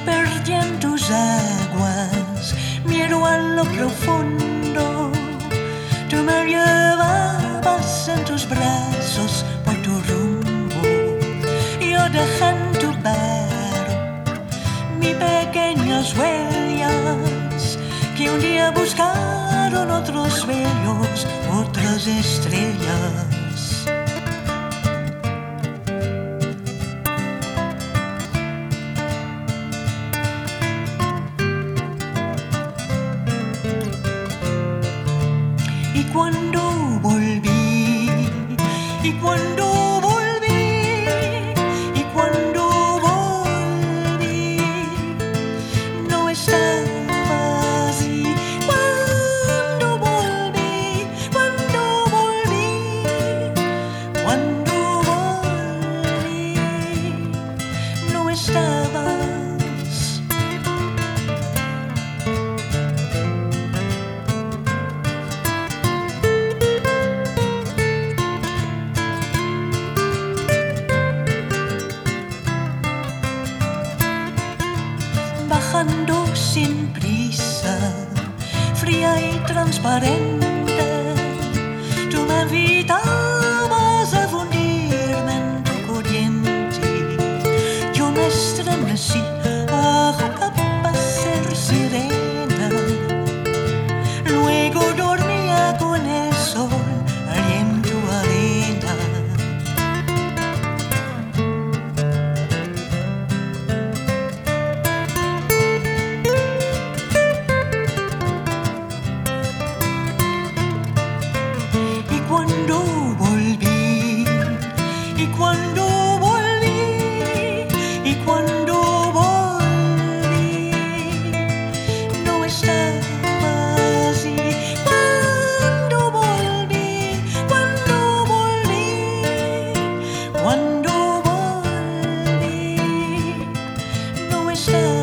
perdí en tus aguas, miro a lo profundo. Tú me llevabas en tus brazos por tu rumbo. Yo dejé en tu barro mis pequeñas huellas que un día buscaron otros sueños, otras estrellas. Y cuando volví, y cuando volví, y cuando volví, no estabas. Y cuando volví, no estabas. Bajando sin prisa, fría y transparente, tú me invitabas a fundirme en tu corriente. Yo me estremecí bajo capa ser sirena, luego dormía con el sol allí en tu arena. Cuando volví, y cuando volví, y cuando volví, no estabas. Y cuando volví, cuando volví, no estabas.